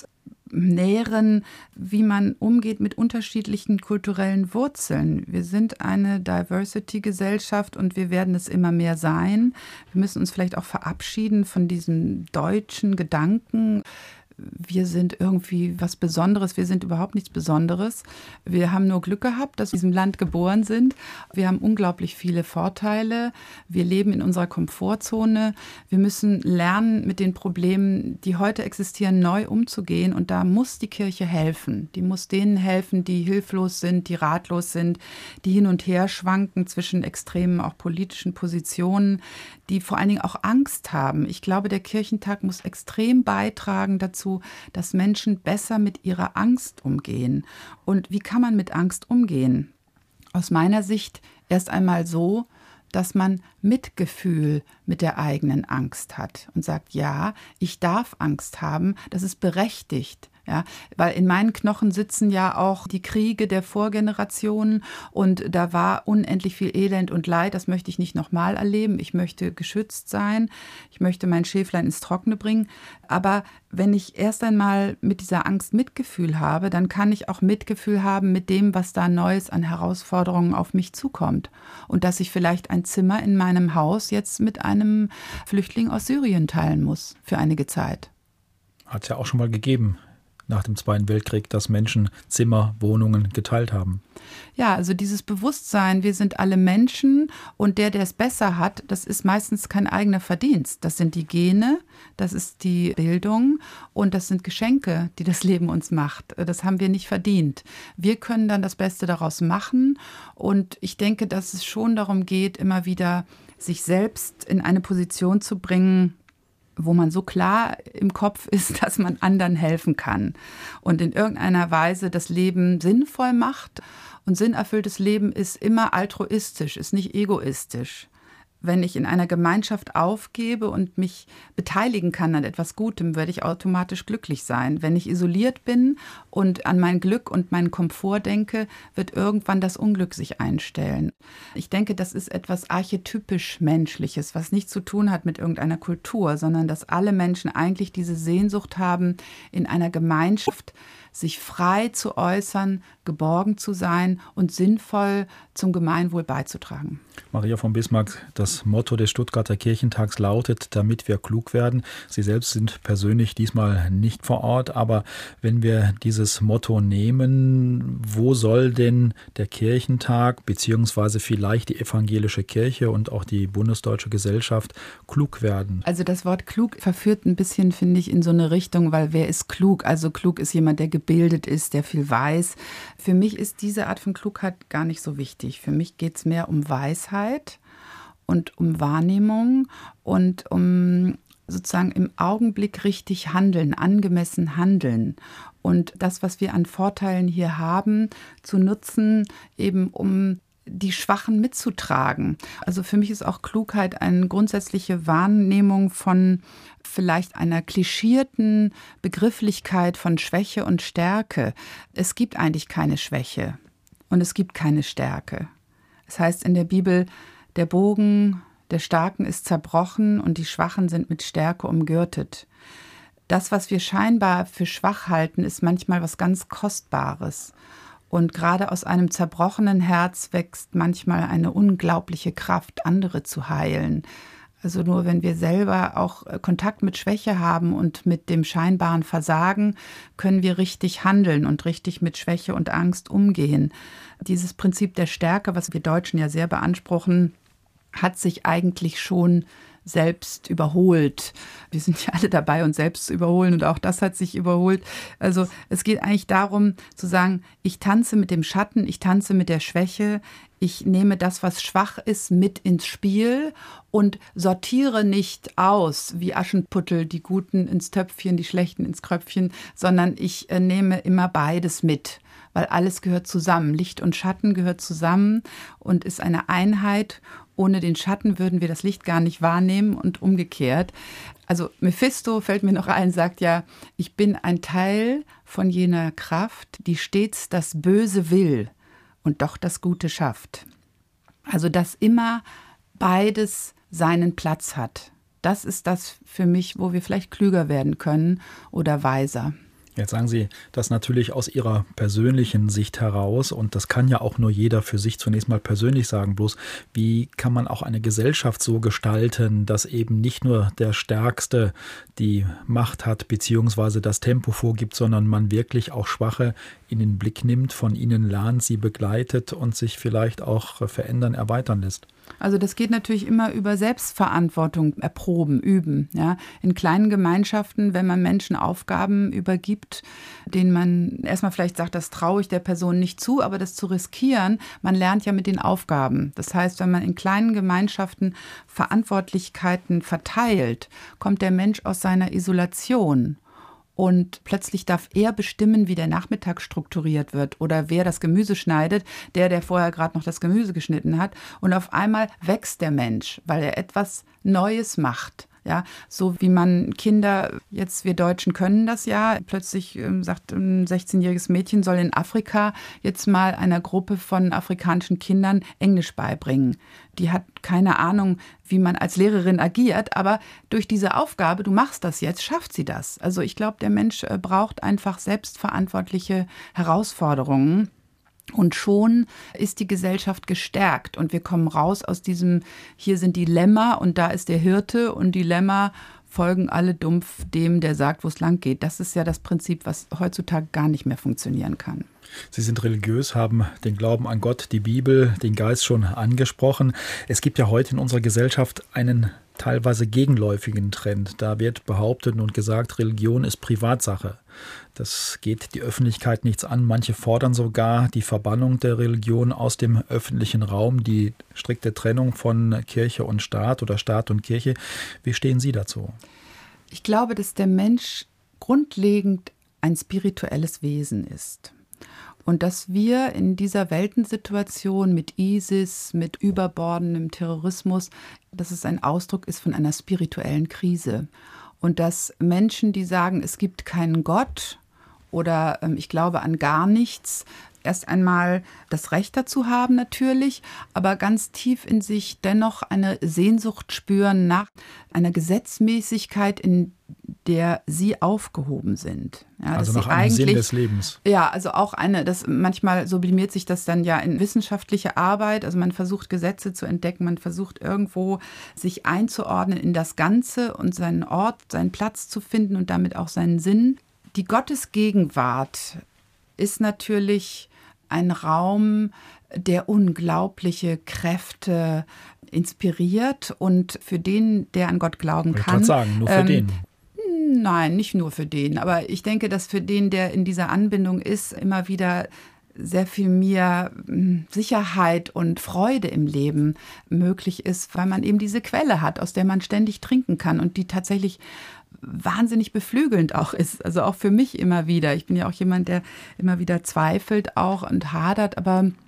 nähren, wie man umgeht mit unterschiedlichen kulturellen Wurzeln. Wir sind eine Diversity-Gesellschaft und wir werden es immer mehr sein. Wir müssen uns vielleicht auch verabschieden von diesem deutschen Gedanken. Wir sind irgendwie was Besonderes, wir sind überhaupt nichts Besonderes. Wir haben nur Glück gehabt, dass wir in diesem Land geboren sind. Wir haben unglaublich viele Vorteile. Wir leben in unserer Komfortzone. Wir müssen lernen, mit den Problemen, die heute existieren, neu umzugehen. Und da muss die Kirche helfen. Die muss denen helfen, die hilflos sind, die ratlos sind, die hin und her schwanken zwischen extremen, auch politischen Positionen, die vor allen Dingen auch Angst haben. Ich glaube, der Kirchentag muss extrem beitragen dazu, dass Menschen besser mit ihrer Angst umgehen. Und wie kann man mit Angst umgehen? Aus meiner Sicht erst einmal so, dass man Mitgefühl mit der eigenen Angst hat und sagt, ja, ich darf Angst haben, das ist berechtigt. Ja, weil in meinen Knochen sitzen ja auch die Kriege der Vorgenerationen und da war unendlich viel Elend und Leid. Das möchte ich nicht nochmal erleben. Ich möchte geschützt sein. Ich möchte mein Schäflein ins Trockene bringen. Aber wenn ich erst einmal mit dieser Angst Mitgefühl habe, dann kann ich auch Mitgefühl haben mit dem, was da Neues an Herausforderungen auf mich zukommt. Und dass ich vielleicht ein Zimmer in meinem Haus jetzt mit einem Flüchtling aus Syrien teilen muss für einige Zeit. Hat es ja auch schon mal gegeben. Nach dem Zweiten Weltkrieg, dass Menschen Zimmer, Wohnungen geteilt haben. Ja, also dieses Bewusstsein, wir sind alle Menschen und der es besser hat, das ist meistens kein eigener Verdienst. Das sind die Gene, das ist die Bildung und das sind Geschenke, die das Leben uns macht. Das haben wir nicht verdient. Wir können dann das Beste daraus machen und ich denke, dass es schon darum geht, immer wieder sich selbst in eine Position zu bringen, wo man so klar im Kopf ist, dass man anderen helfen kann und in irgendeiner Weise das Leben sinnvoll macht. Und sinnerfülltes Leben ist immer altruistisch, ist nicht egoistisch. Wenn ich in einer Gemeinschaft aufgebe und mich beteiligen kann an etwas Gutem, werde ich automatisch glücklich sein. Wenn ich isoliert bin und an mein Glück und meinen Komfort denke, wird irgendwann das Unglück sich einstellen. Ich denke, das ist etwas archetypisch Menschliches, was nichts zu tun hat mit irgendeiner Kultur, sondern dass alle Menschen eigentlich diese Sehnsucht haben, in einer Gemeinschaft sich frei zu äußern, geborgen zu sein und sinnvoll zum Gemeinwohl beizutragen. Maria von Bismarck, das Motto des Stuttgarter Kirchentags lautet, damit wir klug werden. Sie selbst sind persönlich diesmal nicht vor Ort, aber wenn wir dieses Motto nehmen, wo soll denn der Kirchentag beziehungsweise vielleicht die evangelische Kirche und auch die bundesdeutsche Gesellschaft klug werden? Also das Wort klug verführt ein bisschen, finde ich, in so eine Richtung, weil wer ist klug? Also klug ist jemand, der gebildet ist, der viel weiß. Für mich ist diese Art von Klugheit gar nicht so wichtig. Für mich geht es mehr um Weisheit und um Wahrnehmung und um sozusagen im Augenblick richtig handeln, angemessen handeln. Und das, was wir an Vorteilen hier haben, zu nutzen, eben um die Schwachen mitzutragen. Also für mich ist auch Klugheit eine grundsätzliche Wahrnehmung von vielleicht einer klischierten Begrifflichkeit von Schwäche und Stärke. Es gibt eigentlich keine Schwäche und es gibt keine Stärke. Es heißt in der Bibel, der Bogen der Starken ist zerbrochen und die Schwachen sind mit Stärke umgürtet. Das, was wir scheinbar für schwach halten, ist manchmal was ganz Kostbares. Und gerade aus einem zerbrochenen Herz wächst manchmal eine unglaubliche Kraft, andere zu heilen. Also nur wenn wir selber auch Kontakt mit Schwäche haben und mit dem scheinbaren Versagen, können wir richtig handeln und richtig mit Schwäche und Angst umgehen. Dieses Prinzip der Stärke, was wir Deutschen ja sehr beanspruchen, hat sich eigentlich schon selbst überholt. Wir sind ja alle dabei, uns selbst zu überholen und auch das hat sich überholt. Also es geht eigentlich darum zu sagen, ich tanze mit dem Schatten, ich tanze mit der Schwäche, ich nehme das, was schwach ist, mit ins Spiel und sortiere nicht aus wie Aschenputtel, die Guten ins Töpfchen, die Schlechten ins Kröpfchen, sondern ich nehme immer beides mit, weil alles gehört zusammen. Licht und Schatten gehört zusammen und ist eine Einheit. Ohne den Schatten würden wir das Licht gar nicht wahrnehmen und umgekehrt. Also Mephisto, fällt mir noch ein, sagt ja, ich bin ein Teil von jener Kraft, die stets das Böse will und doch das Gute schafft. Also dass immer beides seinen Platz hat. Das ist das für mich, wo wir vielleicht klüger werden können oder weiser. Jetzt sagen Sie das natürlich aus Ihrer persönlichen Sicht heraus und das kann ja auch nur jeder für sich zunächst mal persönlich sagen. Bloß wie kann man auch eine Gesellschaft so gestalten, dass eben nicht nur der Stärkste die Macht hat beziehungsweise das Tempo vorgibt, sondern man wirklich auch Schwache in den Blick nimmt, von ihnen lernt, sie begleitet und sich vielleicht auch verändern, erweitern lässt? Also das geht natürlich immer über Selbstverantwortung erproben, üben. Ja. In kleinen Gemeinschaften, wenn man Menschen Aufgaben übergibt, denen man erstmal vielleicht sagt, das traue ich der Person nicht zu, aber das zu riskieren, man lernt ja mit den Aufgaben. Das heißt, wenn man in kleinen Gemeinschaften Verantwortlichkeiten verteilt, kommt der Mensch aus seiner Isolation. Und plötzlich darf er bestimmen, wie der Nachmittag strukturiert wird oder wer das Gemüse schneidet, der vorher gerade noch das Gemüse geschnitten hat. Und auf einmal wächst der Mensch, weil er etwas Neues macht. Ja, so wie man Kinder, jetzt wir Deutschen können das ja, plötzlich sagt ein 16-jähriges Mädchen soll in Afrika jetzt mal einer Gruppe von afrikanischen Kindern Englisch beibringen. Die hat keine Ahnung, wie man als Lehrerin agiert, aber durch diese Aufgabe, du machst das jetzt, schafft sie das. Also ich glaube, der Mensch braucht einfach selbstverantwortliche Herausforderungen. Und schon ist die Gesellschaft gestärkt und wir kommen raus aus diesem, hier sind die Lämmer und da ist der Hirte und die Lämmer folgen alle dumpf dem, der sagt, wo es lang geht. Das ist ja das Prinzip, was heutzutage gar nicht mehr funktionieren kann. Sie sind religiös, haben den Glauben an Gott, die Bibel, den Geist schon angesprochen. Es gibt ja heute in unserer Gesellschaft einen teilweise gegenläufigen Trend. Da wird behauptet und gesagt, Religion ist Privatsache. Das geht die Öffentlichkeit nichts an. Manche fordern sogar die Verbannung der Religion aus dem öffentlichen Raum, die strikte Trennung von Kirche und Staat oder Staat und Kirche. Wie stehen Sie dazu? Ich glaube, dass der Mensch grundlegend ein spirituelles Wesen ist. Und dass wir in dieser Weltensituation mit ISIS, mit überbordendem Terrorismus, dass es ein Ausdruck ist von einer spirituellen Krise. Und dass Menschen, die sagen, es gibt keinen Gott oder ich glaube an gar nichts, erst einmal das Recht dazu haben natürlich, aber ganz tief in sich dennoch eine Sehnsucht spüren nach einer Gesetzmäßigkeit, in der sie aufgehoben sind. Ja, also nach einem Sinn des Lebens. Ja, also auch manchmal sublimiert sich das dann ja in wissenschaftliche Arbeit, also man versucht Gesetze zu entdecken, man versucht irgendwo sich einzuordnen in das Ganze und seinen Ort, seinen Platz zu finden und damit auch seinen Sinn. Die Gottesgegenwart ist natürlich ein Raum, der unglaubliche Kräfte inspiriert und für den, der an Gott glauben kann. Ich wollte gerade sagen, nur für den. Nein, nicht nur für den, aber ich denke, dass für den, der in dieser Anbindung ist, immer wieder sehr viel mehr Sicherheit und Freude im Leben möglich ist, weil man eben diese Quelle hat, aus der man ständig trinken kann und die tatsächlich wahnsinnig beflügelnd auch ist. Also auch für mich immer wieder. Ich bin ja auch jemand, der immer wieder zweifelt auch und hadert, aber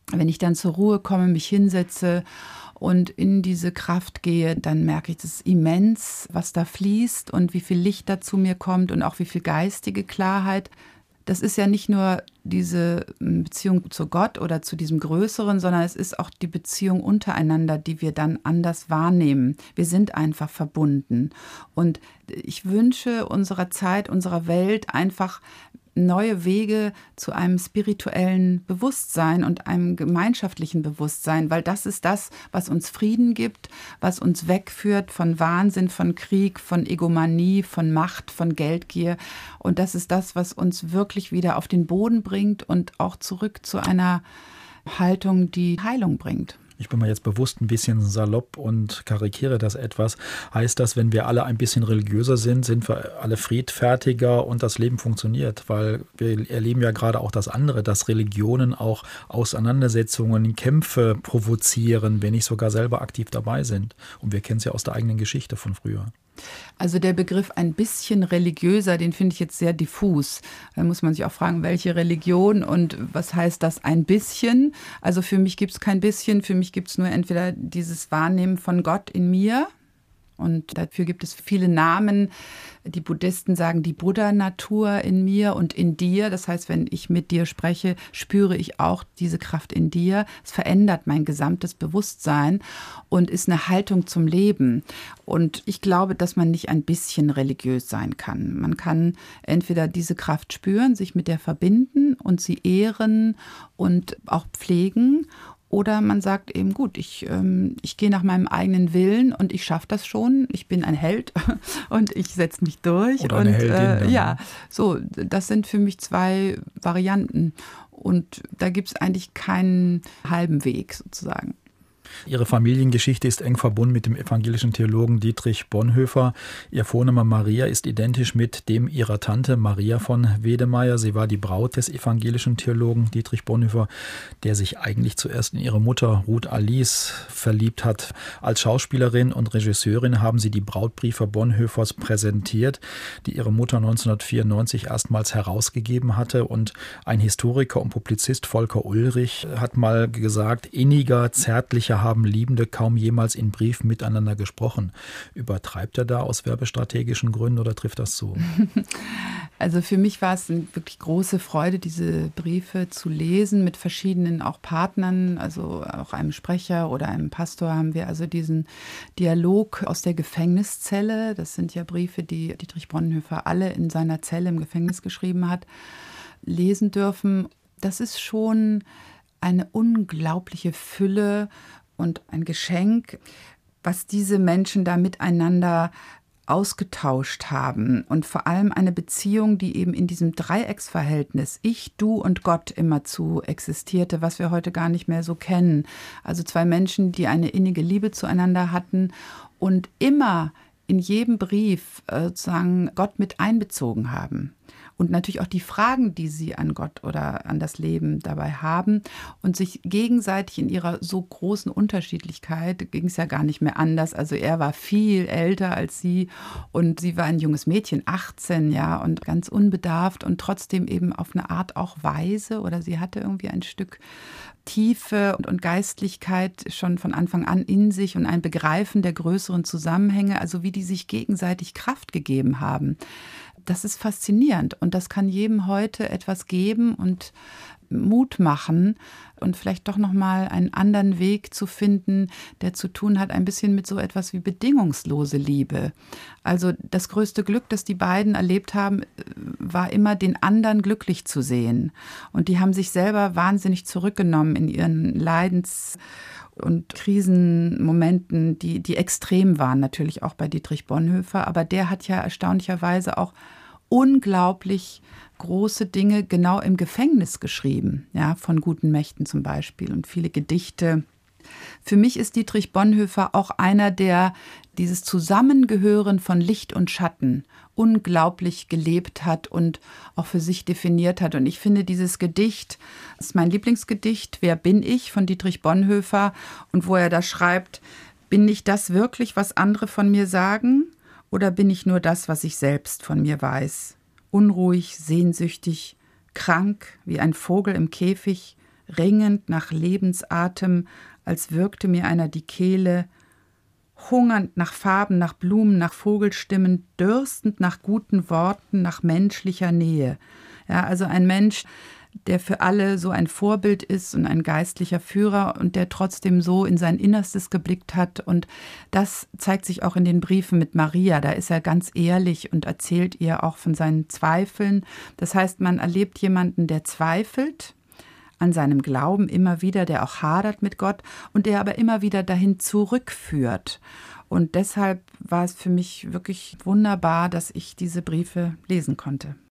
Wenn ich dann zur Ruhe komme, mich hinsetze und in diese Kraft gehe, dann merke ich, das ist immens, was da fließt und wie viel Licht da zu mir kommt und auch wie viel geistige Klarheit. Das ist ja nicht nur diese Beziehung zu Gott oder zu diesem Größeren, sondern es ist auch die Beziehung untereinander, die wir dann anders wahrnehmen. Wir sind einfach verbunden. Und ich wünsche unserer Zeit, unserer Welt einfach neue Wege zu einem spirituellen Bewusstsein und einem gemeinschaftlichen Bewusstsein, weil das ist das, was uns Frieden gibt, was uns wegführt von Wahnsinn, von Krieg, von Egomanie, von Macht, von Geldgier. Und das ist das, was uns wirklich wieder auf den Boden bringt und auch zurück zu einer Haltung, die Heilung bringt. Ich bin mal jetzt bewusst ein bisschen salopp und karikiere das etwas. Heißt das, wenn wir alle ein bisschen religiöser sind, sind wir alle friedfertiger und das Leben funktioniert? Weil wir erleben ja gerade auch das andere, dass Religionen auch Auseinandersetzungen, Kämpfe provozieren, wenn nicht sogar selber aktiv dabei sind. Und wir kennen es ja aus der eigenen Geschichte von früher. Also der Begriff ein bisschen religiöser, den finde ich jetzt sehr diffus. Da muss man sich auch fragen, welche Religion und was heißt das ein bisschen? Also für mich gibt es kein bisschen, für mich gibt es nur entweder dieses Wahrnehmen von Gott in mir. Und dafür gibt es viele Namen. Die Buddhisten sagen die Buddha-Natur in mir und in dir. Das heißt, wenn ich mit dir spreche, spüre ich auch diese Kraft in dir. Es verändert mein gesamtes Bewusstsein und ist eine Haltung zum Leben. Und ich glaube, dass man nicht ein bisschen religiös sein kann. Man kann entweder diese Kraft spüren, sich mit der verbinden und sie ehren und auch pflegen. Oder man sagt eben, gut, ich gehe nach meinem eigenen Willen und ich schaffe das schon. Ich bin ein Held und ich setze mich durch. Oder eine Heldin. Ja, so, das sind für mich zwei Varianten. Und da gibt es eigentlich keinen halben Weg sozusagen. Ihre Familiengeschichte ist eng verbunden mit dem evangelischen Theologen Dietrich Bonhoeffer. Ihr Vorname Maria ist identisch mit dem ihrer Tante Maria von Wedemeyer. Sie war die Braut des evangelischen Theologen Dietrich Bonhoeffer, der sich eigentlich zuerst in ihre Mutter Ruth Alice verliebt hat. Als Schauspielerin und Regisseurin haben sie die Brautbriefe Bonhoeffers präsentiert, die ihre Mutter 1994 erstmals herausgegeben hatte. Und ein Historiker und Publizist, Volker Ulrich, hat mal gesagt, inniger, zärtlicher haben Liebende kaum jemals in Briefen miteinander gesprochen. Übertreibt er da aus werbestrategischen Gründen oder trifft das zu? Also für mich war es eine wirklich große Freude, diese Briefe zu lesen mit verschiedenen auch Partnern, also auch einem Sprecher oder einem Pastor haben wir also diesen Dialog aus der Gefängniszelle. Das sind ja Briefe, die Dietrich Bonhoeffer alle in seiner Zelle im Gefängnis geschrieben hat, lesen dürfen. Das ist schon eine unglaubliche Fülle und ein Geschenk, was diese Menschen da miteinander ausgetauscht haben und vor allem eine Beziehung, die eben in diesem Dreiecksverhältnis Ich, Du und Gott immerzu existierte, was wir heute gar nicht mehr so kennen. Also zwei Menschen, die eine innige Liebe zueinander hatten und immer in jedem Brief sozusagen Gott mit einbezogen haben. Und natürlich auch die Fragen, die sie an Gott oder an das Leben dabei haben und sich gegenseitig in ihrer so großen Unterschiedlichkeit ging es ja gar nicht mehr anders. Also er war viel älter als sie und sie war ein junges Mädchen, 18, ja, und ganz unbedarft und trotzdem eben auf eine Art auch weise oder sie hatte irgendwie ein Stück Tiefe und Geistlichkeit schon von Anfang an in sich und ein Begreifen der größeren Zusammenhänge, also wie die sich gegenseitig Kraft gegeben haben. Das ist faszinierend und das kann jedem heute etwas geben und Mut machen und vielleicht doch nochmal einen anderen Weg zu finden, der zu tun hat ein bisschen mit so etwas wie bedingungslose Liebe. Also das größte Glück, das die beiden erlebt haben, war immer den anderen glücklich zu sehen. Und die haben sich selber wahnsinnig zurückgenommen in ihren Leidens- und Krisenmomenten, die extrem waren, natürlich auch bei Dietrich Bonhoeffer. Aber der hat ja erstaunlicherweise auch unglaublich große Dinge genau im Gefängnis geschrieben, ja, von guten Mächten zum Beispiel und viele Gedichte. Für mich ist Dietrich Bonhoeffer auch einer, der dieses Zusammengehören von Licht und Schatten unglaublich gelebt hat und auch für sich definiert hat. Und ich finde, dieses Gedicht ist mein Lieblingsgedicht, Wer bin ich, von Dietrich Bonhoeffer, und wo er da schreibt, bin ich das wirklich, was andere von mir sagen? Oder bin ich nur das, was ich selbst von mir weiß? Unruhig, sehnsüchtig, krank, wie ein Vogel im Käfig, ringend nach Lebensatem, als würgte mir einer die Kehle, hungernd nach Farben, nach Blumen, nach Vogelstimmen, dürstend nach guten Worten, nach menschlicher Nähe. Ja, also ein Mensch, der für alle so ein Vorbild ist und ein geistlicher Führer und der trotzdem so in sein Innerstes geblickt hat. Und das zeigt sich auch in den Briefen mit Maria. Da ist er ganz ehrlich und erzählt ihr auch von seinen Zweifeln. Das heißt, man erlebt jemanden, der zweifelt an seinem Glauben immer wieder, der auch hadert mit Gott und der aber immer wieder dahin zurückführt. Und deshalb war es für mich wirklich wunderbar, dass ich diese Briefe lesen konnte.